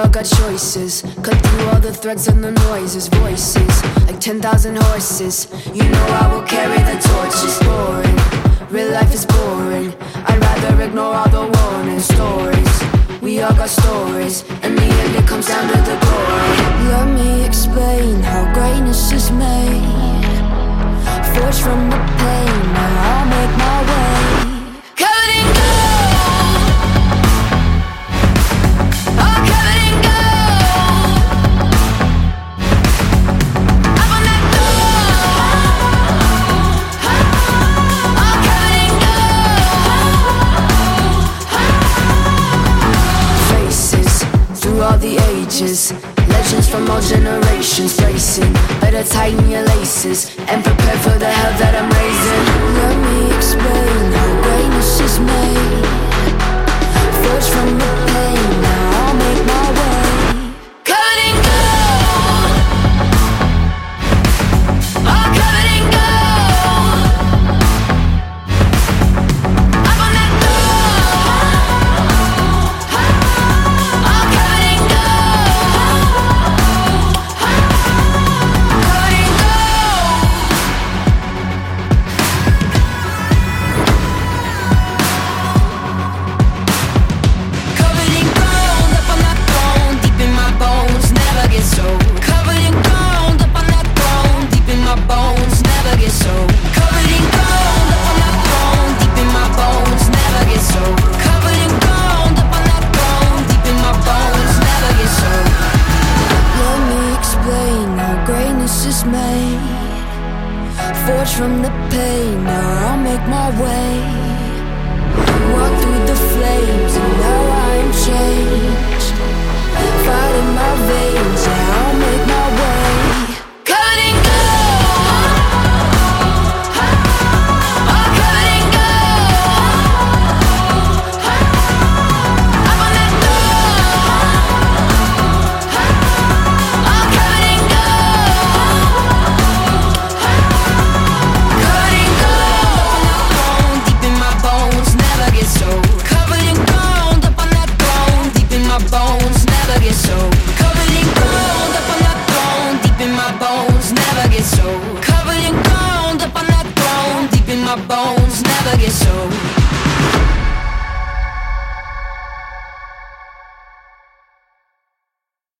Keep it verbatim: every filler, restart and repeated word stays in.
all got choices. Cut through all the threats and the noises. Voices like ten thousand horses. You know I will carry the torch. It's boring, real life is boring. I'd rather ignore all the warning stories. We all got stories. In the end it comes down to the glory. Let me explain how greatness is made. Forged from the pain, now I'll make my way. Covered in gold, all covered in gold. Up on that throne, all covered in gold. Faces through all the ages, legends from all generations, racing. Better tighten your laces and prepare for the hell that I'm raising. Let me explain how